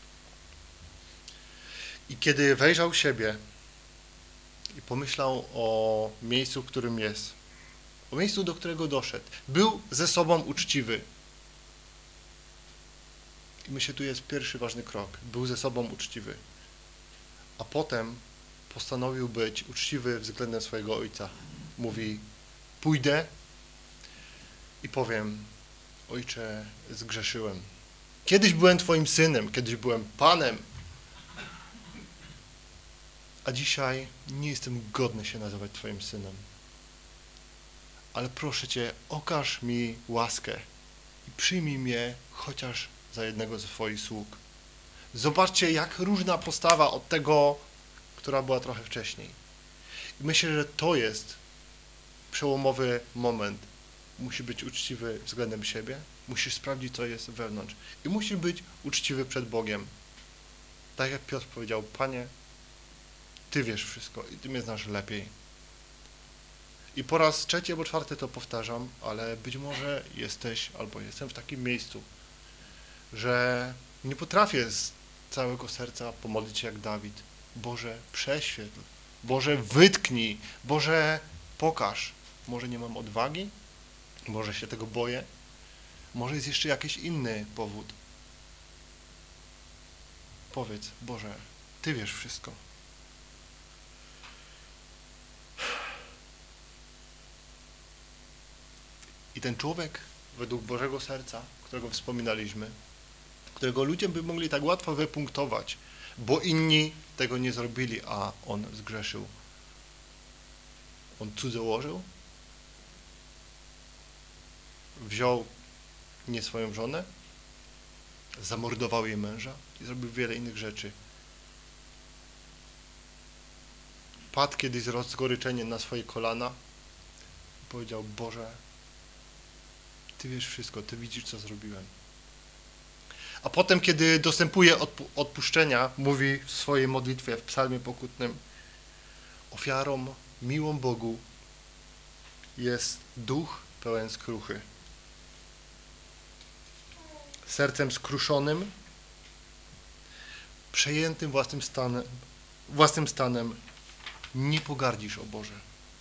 I kiedy wejrzał w siebie i pomyślał o miejscu, w którym jest, o miejscu, do którego doszedł, był ze sobą uczciwy. I myślę, tu jest pierwszy ważny krok. Był ze sobą uczciwy. A potem postanowił być uczciwy względem swojego ojca. Mówi, pójdę i powiem, ojcze, zgrzeszyłem. Kiedyś byłem twoim synem, kiedyś byłem panem, a dzisiaj nie jestem godny się nazywać twoim synem. Ale proszę Cię, okaż mi łaskę i przyjmij mnie chociaż za jednego ze swoich sług. Zobaczcie, jak różna postawa od tego, która była trochę wcześniej. I myślę, że to jest przełomowy moment. Musisz być uczciwy względem siebie, musisz sprawdzić, co jest wewnątrz i musisz być uczciwy przed Bogiem. Tak jak Piotr powiedział, Panie, Ty wiesz wszystko i Ty mnie znasz lepiej. I po raz trzeci albo czwarty to powtarzam, ale być może jesteś albo jestem w takim miejscu, że nie potrafię z całego serca pomodlić się jak Dawid. Boże, prześwietl, Boże, wytknij, Boże, pokaż. Może nie mam odwagi, może się tego boję, może jest jeszcze jakiś inny powód. Powiedz, Boże, Ty wiesz wszystko. I ten człowiek, według Bożego serca, którego wspominaliśmy, którego ludzie by mogli tak łatwo wypunktować, bo inni tego nie zrobili, a on zgrzeszył. On cudzołożył, wziął nie swoją żonę, zamordował jej męża i zrobił wiele innych rzeczy. Padł kiedyś z rozgoryczeniem na swoje kolana i powiedział, Boże, Ty wiesz wszystko, Ty widzisz, co zrobiłem. A potem, kiedy dostępuje odpuszczenia, mówi w swojej modlitwie, w psalmie pokutnym: ofiarą miłą Bogu jest duch pełen skruchy. Sercem skruszonym, przejętym własnym stanem, nie pogardzisz, o Boże.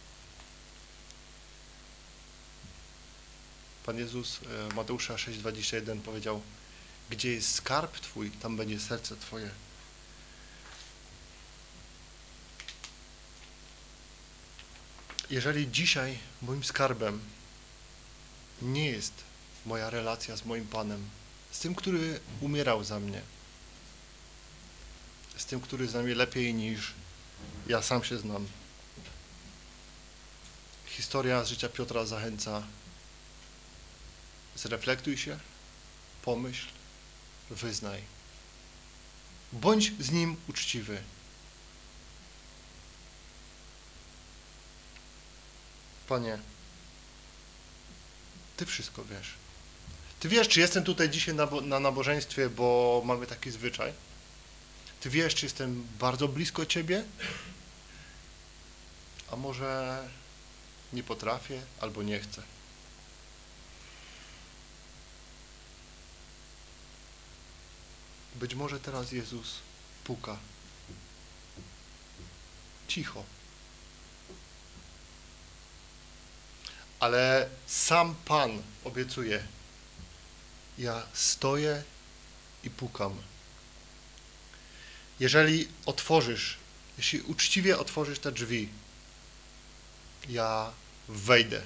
Pan Jezus Mateusza 6,21 powiedział: gdzie jest skarb Twój, tam będzie serce Twoje. Jeżeli dzisiaj moim skarbem nie jest moja relacja z moim Panem, z tym, który umierał za mnie, z tym, który zna mnie lepiej niż ja sam się znam. Historia z życia Piotra zachęca: zreflektuj się, pomyśl, wyznaj. Bądź z Nim uczciwy. Panie, Ty wszystko wiesz. Ty wiesz, czy jestem tutaj dzisiaj na nabożeństwie, bo mamy taki zwyczaj. Ty wiesz, czy jestem bardzo blisko Ciebie, a może nie potrafię albo nie chcę. Być może teraz Jezus puka. Cicho. Ale sam Pan obiecuje: ja stoję i pukam. Jeśli uczciwie otworzysz te drzwi, ja wejdę.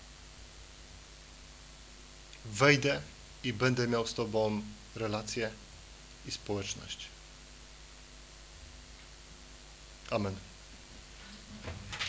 Wejdę i będę miał z Tobą relację i społeczność. Amen.